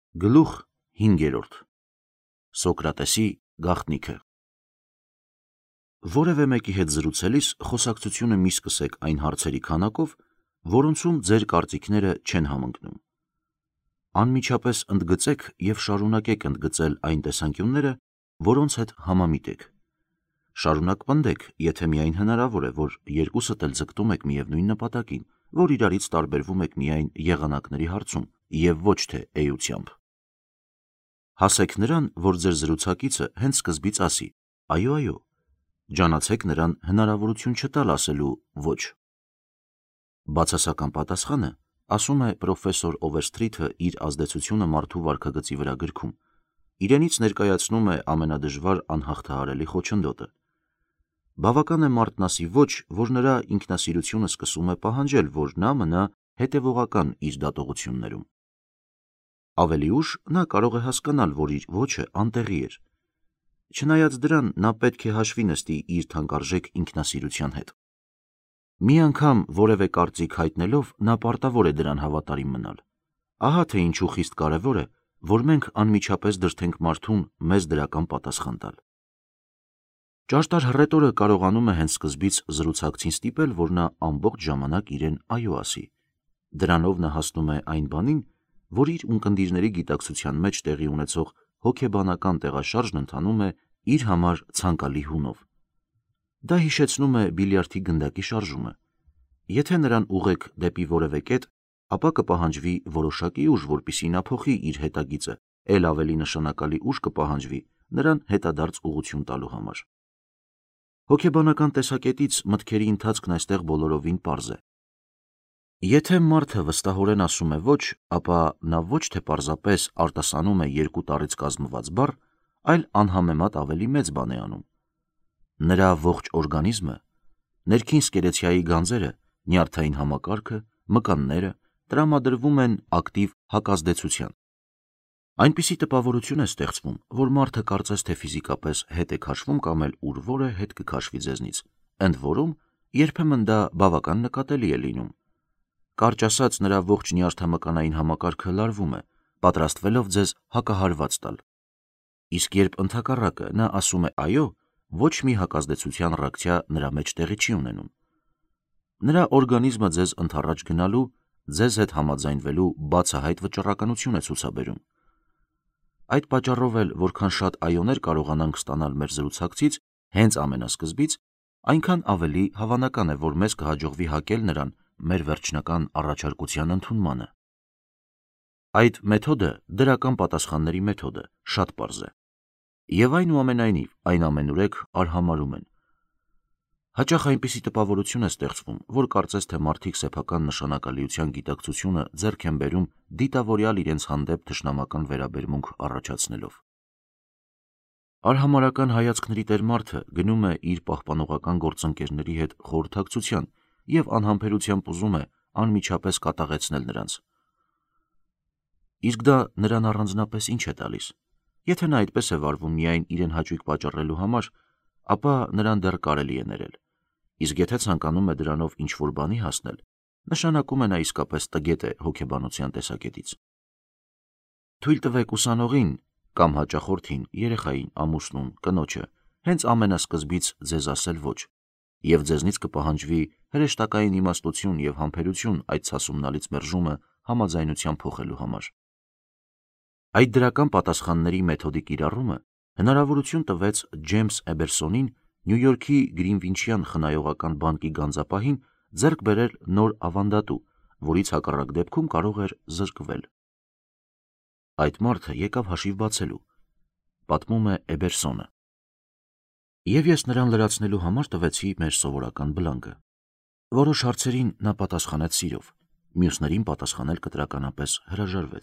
Գլուխ 5. Սոկրատեսի գաղտնիքը։ Որևէ մեկի հետ զրուցելիս խոսակցությունը մի սկսեք այն հարցերի քանակով, որոնցում ձեր կարծիքները չեն համընկնում։ Անմիջապես ընդգծեք և շարունակեք ընդգծել այն տեսանկյունները, որոնց հետ համամիտ եք։ Շարունակ պնդեք, եթե միայն հնարավոր է, որ երկուսդ էլ ձգտում եք միևնույն նպատակին, որ իրարից տարբերվում եք միայն եղանակների հարցում և ոչ թե էությամբ։ Հասեք նրան, որ ձեր զրուցակիցը հենց սկզբից ասի «այո, այո», ջանացեք նրան հնարավորություն չտալ ասելու «ոչ»։ Բացասական պատասխանը, ասում է պրոֆեսոր Օվերսթրիթը իր ազդեցությունը մարդու վարքագծի վրա գրքում, իրենից ներկայացնում է ամենադժվար անհաղթահարելի խոչընդոտը։ Բավական է մարդն ասի «ոչ», որ նրա ինքնասիրությունը սկսում է պահանջել, որ նա մնա հետևողական իր դատողություններում։ Ավելի ուշ նա կարող է հասկանալ, որ իր «ոչ»-ը անտեղի էր։ Չնայած դրան, նա պետք է հաշվի նստի իր թանկարժեք ինքնասիրության հետ։ Մի անգամ որևէ կարծիք հայտնելով, նա պարտավոր է դրան հավատարիմ մնալ։ Ահա թե ինչու խիստ կարևոր է, որ մենք անմիջապես դրդենք մարդուն մեզ դրական պատասխան տալ։ Ճարտար հռետորը կարողանում է հենց սկզբից զրուցակցին ստիպել, որ նա ամբողջ ժամանակ իրեն «այո» ասի։ Դրանով նա հասնում է այն բանին, որ իր ունկնդիրների գիտակցության մեջ տեղի ունեցող հոգեբանական տեղաշարժն ընթանում է իր համար ցանկալի հունով։ Դա հիշեցնում է բիլիարդի գնդակի շարժումը։ Եթե նրան ուղղեք դեպի որևէ կետ, ապա կպահանջվի որոշակի ուժ, որպեսզի նա փոխի իր հետագիծը, էլ ավելի նշանակալի ուժ կպահանջվի նրան հետադարձ ուղղություն տալու համար։ Հոգեբանական տեսակետից մտքերի ընթացքն այստեղ բոլորովին պարզ է։ Եթե մարդը վստահորեն ասում է «ոչ», ապա նա ոչ թե պարզապես արտասանում է երկու տառից կազմված բառ, այլ անհամեմատ ավելի մեծ բան է անում։ Նրա ողջ օրգանիզմը, ներքին սկելեթայի գանձերը, նյարդային համակարգը, մկանները տրամադրվում են ակտիվ հակազդեցության։ Այնպիսի տպավորություն է ստեղծվում, որ մարդը կարծես թե ֆիզիկապես հետ է քաշվում կամ էլ ուր որ է հետ կքաշվի ձեզնից, ընդ որում երբեմն դա բավական նկատելի է լինում։ Կարճ ասած, նրա ողջ նյարդամկանային համակարգը լարվում է, պատրաստվելով ձեզ հակահարված տալ։ Իսկ երբ ընդհակառակը նա ասում է «այո», ոչ մի հակազդեցության ռեակցիա նրա մեջ տեղի չի ունենում։ Նրա օրգանիզմը ձեզ ընդառաջ գնալու, ձեզ հետ համաձայնվելու բացահայտ վճռականություն է ցուցաբերում։ Այդ պատճառով էլ որքան շատ «այո»-ներ կարողանանք ստանալ մեր զրուցակցից հենց ամենասկզբից, այնքան ավելի հավանական է, որ մեզ կհաջողվի հակել նրան մեր վերջնական առաջարկության ընդունմանը։ Այդ մեթոդը դրական պատասխանների մեթոդ է, շատ պարզ է։ Եվ այնուամենայնիվ այն ամենուրեք արհամարհում են։ Հաճախ այնպիսի տպավորություն է ստեղծվում, որ կարծես թե մարդիկ սեփական նշանակալիության գիտակցությունը ձեռք են բերում դիտավորյալ իրենց հանդեպ թշնամական վերաբերմունք առաջացնելով։ Արհամարհական հայացքների տեր մարդը գնում է իր պահպանողական գործընկերների հետ խորհրդակցության և անհամբերությամբ ուզում է անմիջապես կատաղեցնել նրանց։ Իսկ դա նրան առանձնապես ինչ է տալիս։ Եթե նա այդպես է վարվում միայն իրեն հաճույք պատճառելու համար, ապա նրան դեռ կարելի է ներել, իսկ եթե ցանկանում է դրանով ինչ-որ բանի հասնել, նշանակում է նա իսկապես տգետ է հոգեբանության տեսակետից։ Թույլ տվեք ուսանողին կամ հաճախորդին, երեխային, ամուսնուն, կնոջը հենց ամենասկզբից ձեզ ասել «ոչ», և ձեզնից կպահանջվի հրեշտակային իմաստություն և համբերություն այդ ցասումնալից մերժումը համաձայնության փոխելու համար։ Այդ դրական պատասխանների մեթոդի կիրառումը հնարավորություն տվեց Ջեյմս Էբերսոնին Նյու Յորքի Գրինվիչյան խնայողական բանկի գանձապահին ձեռք բերել նոր ավանդատու, որից հակառակ դեպքում կարող էր զրկվել։ Այդ մարդը եկավ հաշիվ բացելու, պատմում է Էբերսոնը։ Եվ ես նրան լրացնելու համար տվեցի մեր սովորական բլանկը։ Որոշ հարցերին նա պատասխանեց սիրով, մյուսներին պատասխանել կտրականապես հրաժարվեց։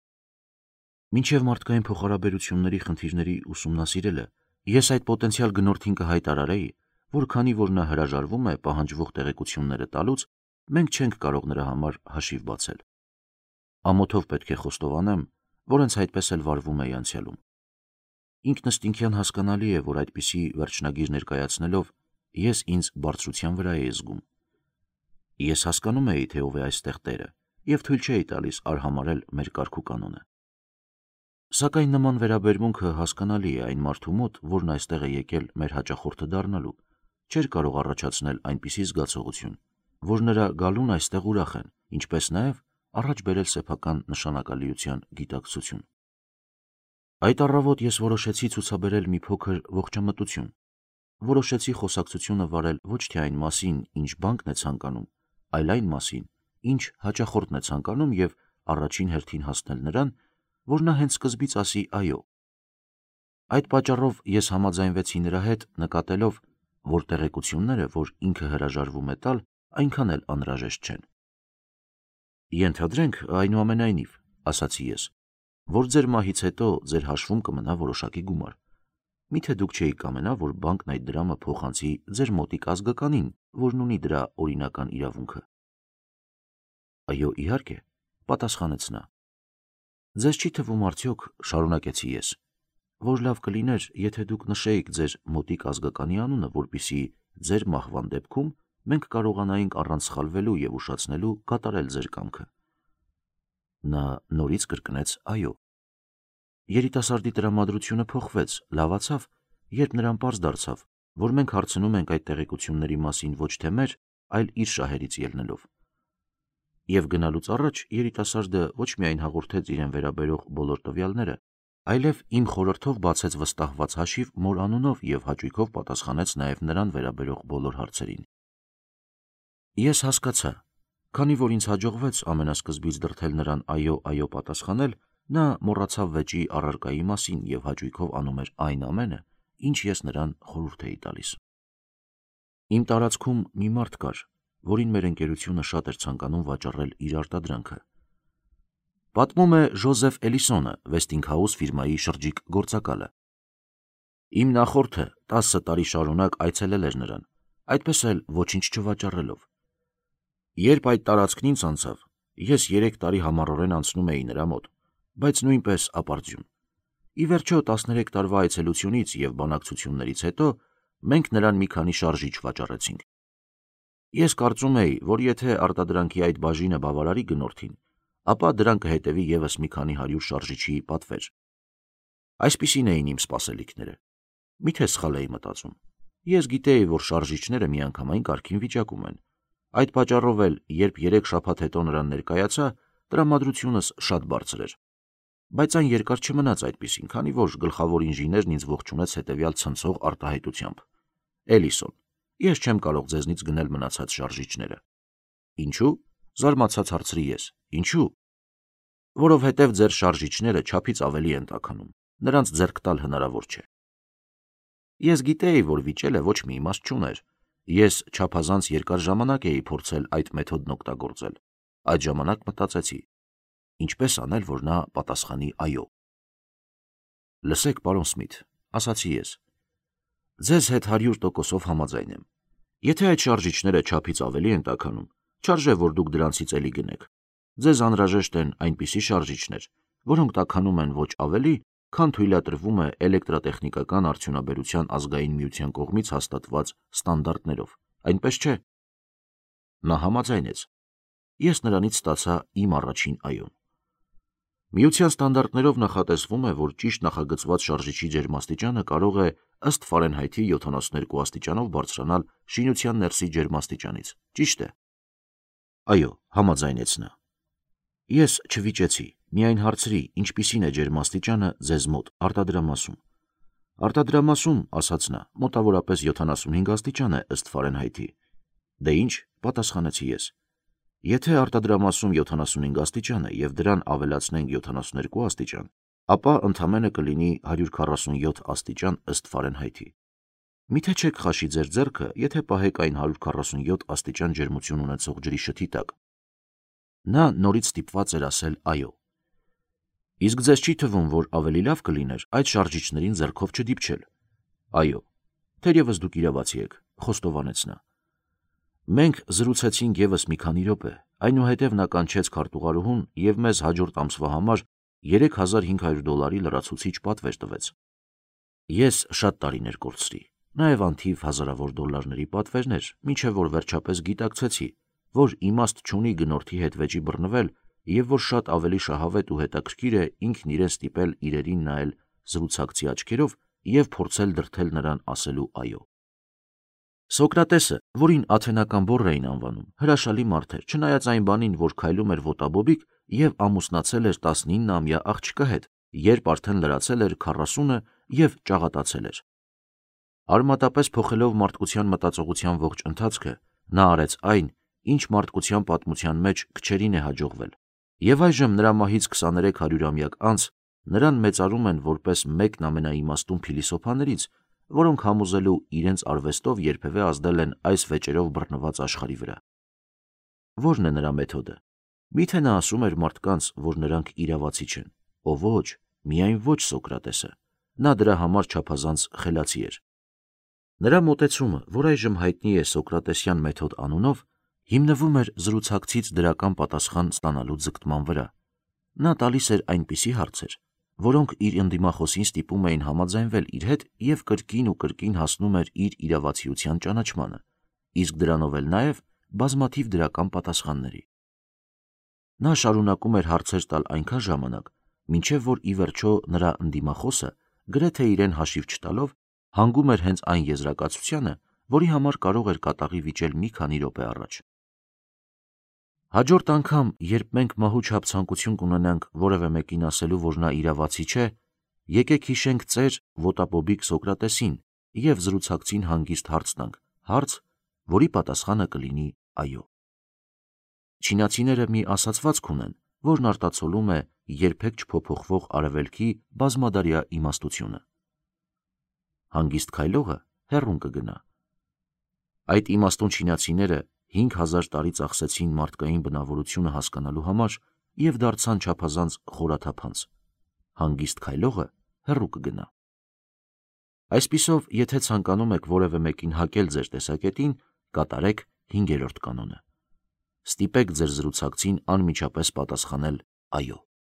Մինչև մարդկային փոխհարաբերությունների խնդիրների ուսումնասիրելը, ես այդ պոտենցիալ գնորդին կհայտարարեի, որ քանի որ նա հրաժարվում է պահանջվող տեղեկությունները տալուց, մենք չենք կարող նրա համար հաշիվ բացել։ Ամոթով պետք է խոստովանեմ, որ հենց այդպես էլ վարվում էի անցյալում։ Ինքնըստինքյան հասկանալի է, որ այդպիսի վերջնագիր ներկայացնելով ես ինձ բարձրության վրա էի զգում։ Ես հասկանում էի, թե ով է այստեղ տերը, և թույլ չէի տալիս արհամարհել մեր կարգ ու կանոնը։ Սակայն նման վերաբերմունքը հասկանալի է այն մարդու մոտ, որն այստեղ է եկել մեր հաճախորդը դառնալու, չէր կարող առաջացնել այնպիսի զգացողություն, որ նրա գալուն այստեղ ուրախ են, ինչպես նաև առաջ բերել սեփական նշանակալիության գիտակցություն։ Այդ առավոտ ես որոշեցի ցուցաբերել մի փոքր ողջամտություն, որոշեցի խոսակցությունը վարել ոչ թե այն մասին, ինչ բանկն է ցանկանում, այլ այն մասին, ինչ հաճախորդն է ցանկանում և առաջին հերթին հասնել նրան, որ նա հենց սկզբից ասի այո։ Այդ պատճառով ես համաձայնվեցի նրա հետ, նկատելով, որ տեղեկությունները, որ ինքը հրաժարվում է տալ, այնքան էլ անհրաժեշտ չեն։ Ենթադրենք, այնուամենայնիվ, ասացի ես, որ ձեր մահից հետո ձեր հաշվում կմնա որոշակի գումար։ Միթե դուք չէիք կամենա, որ բանկն այդ դրամը փոխանցի ձեր մոտիկ ազգականին, որն ունի դրա օրինական իրավունքը։ Այո, իհարկե, պատասխանեց նա։ Ձեզ չի թվում արդյոք, շարունակեցի ես, որ լավ կլիներ, եթե դուք նշեիք ձեր մոտիկ ազգականի անունը, որպեսզի ձեր մահվան դեպքում մենք կարողանայինք առանց սխալվելու և ուշացնելու կատարել ձեր կամքը։ Նա նորից կրկնեց այո։ Երիտասարդի տրամադրությունը փոխվեց, լավացավ, երբ նրան պարզ դարձավ, որ մենք հարցնում ենք այդ տեղեկությունների մասին ոչ թե մեր, այլ իր շահերից ելնելով։ Եվ գնալուց առաջ երիտասարդը ոչ միայն հաղորդեց իրեն վերաբերող բոլոր տվյալները, այլև իմ խորհրդով բացեց վստահված հաշիվ մոր անունով և հաճույքով պատասխանեց նաև նրան վերաբերող բոլոր հարցերին։ Ես հասկացա, քանի որ ինձ հաջողվեց ամենասկզբից դրդել նրան այո պատասխանել, նա մոռացավ վեճի առարկայի մասին և հաճույքով անում էր այն ամենը, ինչ ես նրան խորհուրդ էի տալիս։ Իմ տարածքում մի մարդ կար, որին մեր ընկերությունը շատ էր ցանկանում վաճառել իր արտադրանքը։ Պատմում է Ժոզեֆ Էլիսոնը, Westinghouse ֆիրմայի շրջիկ գործակալը։ Իմ նախորդը 10 տարի շարունակ այցելել էր նրան, այդպես էլ ոչինչ չվաճառելով։ Երբ այդ տարածքն ինձ անցավ, ես 3 տարի համառորեն անցնում էի նրա մոտ, բայց նույնպես ապարդյուն։ Ի վերջո 13 տարվա այցելությունից և բանակցություններից հետո մենք նրան մի քանի շարժիչ վաճառեցինք։ Ես կարծում էի, որ եթե արտադրանքի այդ բաժինը բավարարի գնորդին, ապա դրան կհետևի ևս մի քանի 100 շարժիչի պատվեր։ Այսպիսին էին իմ սպասելիքները։ Միթե սխալ էի մտածում։ Ես գիտեի, որ շարժիչները միանգամայն կարգին վիճակում են։ Այդ պատճառով էլ, երբ 3 շաբաթ հետո նրան ներկայացա, տրամադրությունս շատ բարձր էր։ Բայց այն երկար չմնաց այդպիսին, քանի որ գլխավոր ինժեներն ինձ ողջունեց հետևյալ ցնցող արտահայտությամբ. Էլիսոն, ես չեմ կարող ձեզնից գնել մնացած շարժիչները։ Ինչու՞։ Զարմացած հարցրի ես։ Ինչու՞։ Որովհետև ձեր շարժիչները չափից ավելի են տաքանում։ Նրանց ձեռք տալ հնարավոր չէ։ Ես գիտեի, որ վիճելը ոչ մի իմաստ չուներ։ Ես չափազանց երկար ժամանակ էի փորձել այդ մեթոդն օգտագործել։ Այդ ժամանակ մտածեցի. ինչպես անել, որ նա պատասխանի այո։ Լսեք, պարոն Սմիթ, ասացի ես։ Ձեզ հետ 100%-ով համաձայն եմ։ Եթե այդ շարժիչները չափից ավելի են տաքանում, չարժե, որ դուք դրանցից էլի գնեք։ Ձեզ անհրաժեշտ են այնպիսի շարժիչներ, որոնք տաքանում են ոչ ավելի, քան թույլատրվում է էլեկտրատեխնիկական արդյունաբերության ազգային միության կողմից հաստատված ստանդարտներով, այնպես չէ։ Նա համաձայնեց։ Ես նրանից ստացա իմ առաջին այոն։ Միության ստանդարտներով նախատեսվում է, որ ճիշտ նախագծված շարժիչի ջերմաստիճանը կարող է ըստ Ֆարենհայթի 72 աստիճանով բարձրանալ շինության ներսի ջերմաստիճանից։ Ճիշտ է։ Այո, համաձայնեց նա։ Ես չվիճեցի, միայն հարցրի, ինչպիսին է ջերմաստիճանը ձեզ մոտ արտադրամասում։ Արտադրամասում, ասաց նա, մոտավորապես 75 աստիճան է ըստ Ֆարենհայթի։ Դե ինչ, պատասխանեցի ես։ Եթե արտադրամասում 75 աստիճան է և դրան ավելացնենք 72 աստիճան, ապա ընդամենը կլինի 147 աստիճան ըստ Ֆարենհայթի։ Միթե չեք խաշի ձեր ձեռքը, եթե պահեք այն 147 աստիճան ջերմություն ունեցող ջրի շթի տակ։ Նա նորից ստիպված էր ասել այո։ Իսկ ձեզ չի թվում, որ ավելի լավ կլիներ այդ շարժիչներին ձեռքով չդիպչել։ Այո, թերևս դուք իրավացի եք, խոստովանեց նա։ Մենք զրուցեցինք ևս մի քանի րոպե, այնուհետև նա կանչեց քարտուղարուհուն և մեզ հաջորդ ամսվա համար $3500 լրացուցիչ պատվեր տվեց։ Ես շատ տարիներ կորցրի, նաև անթիվ հազարավոր դոլարների պատվերներ, մինչև որ վերջապես գիտակցեցի, որ իմաստ չունի գնորդի հետ վեճի բռնվել եւ որ շատ ավելի շահավետ ու հետաքրքիր է ինքն իրեն ստիպել իրերին նայել զրուցակցի աչքերով եւ փորձել դրդել նրան ասելու այո։ Սոկրատեսը, որին աթենական բոռ էին անվանում, հրաշալի մարդ էր, չնայած այն բանին, որ քայլում էր ոտաբոբիկ եւ ամուսնացել էր 19-ամյա աղջկա հետ, երբ արդեն լրացել էր 40-ը եւ ճաղատացել էր։ Արմատապես փոխելով մարդկության մտածողության ողջ ընթացքը, նա արեց այն, ինչ մարդկության պատմության մեջ քչերին է հաջողվել, եւ այժմ նրա մահից 2300-ամյակ անց նրան մեծարում են որպես մեկն ամենաիմաստուն փիլիսոփաներից, որոնք համոզելու իրենց արվեստով երբևէ ազդել են այս վեճերով բռնված աշխարհի վրա։ Ո՞րն է նրա մեթոդը։ Միթե նա ասում էր մարդկանց, որ նրանք իրավացի չեն, ո ոչ, միայն ոչ Սոկրատեսը։ Նա դրա համար չափազանց խելացի էր։ Նրա մոտեցումը, որ այժմ հայտնի է Սոկրատեսյան մեթոդ անունով, հիմնվում էր զրուցակցից դրական պատասխան ստանալու ձգտման վրա։ Նա տալիս էր այնպիսի հարցեր, որոնք իր ընդդիմախոսին ստիպում էին համաձայնվել իր հետ եւ կրկին ու կրկին հասնում էր իր իրավացիության ճանաչմանը, իսկ դրանով էլ նաեւ բազմաթիվ դրական պատասխանների։ Նա շարունակում էր հարցեր տալ այնքան ժամանակ, մինչև որ ի վերջո նրա ընդդիմախոսը, գրեթե իրեն հաշիվ չտալով, հանգում էր հենց այն եզրակացությանը, որի համար կարող էր կատաղի վիճել մի քանի րոպե առաջ։ Հաջորդ անգամ, երբ մենք մահու չափ ցանկություն կունենանք որևէ մեկին ասելու, որ նա իրավացի չէ, եկեք հիշենք ծեր ոտապոբիկ Սոկրատեսին եւ զրուցակցին հանգիստ հարց տանք, հարց, որի պատասխանը կլինի այո։ Չինացիները մի ասացվածք ունեն, որն արտացոլում է երբեք չփոփոխվող արևելքի բազմադարյա իմաստությունը։ Հանգիստ քայլողը հեռուն կգնա։ Այդ իմաստուն չինացիները 5000 տարի ծախսեցին մարդկային բնավորությունը հասկանալու համար եւ դարձան չափազանց խորաթափանց։ Հանգիստ քայլողը հեռու կգնա։ Այսպիսով, եթե ցանկանում եք որևէ մեկին հակել ձեր տեսակետին, կատարեք 5-րդ կանոնը։ Ստիպեք ձեր զրուցակցին անմիջապես պատասխանել այո։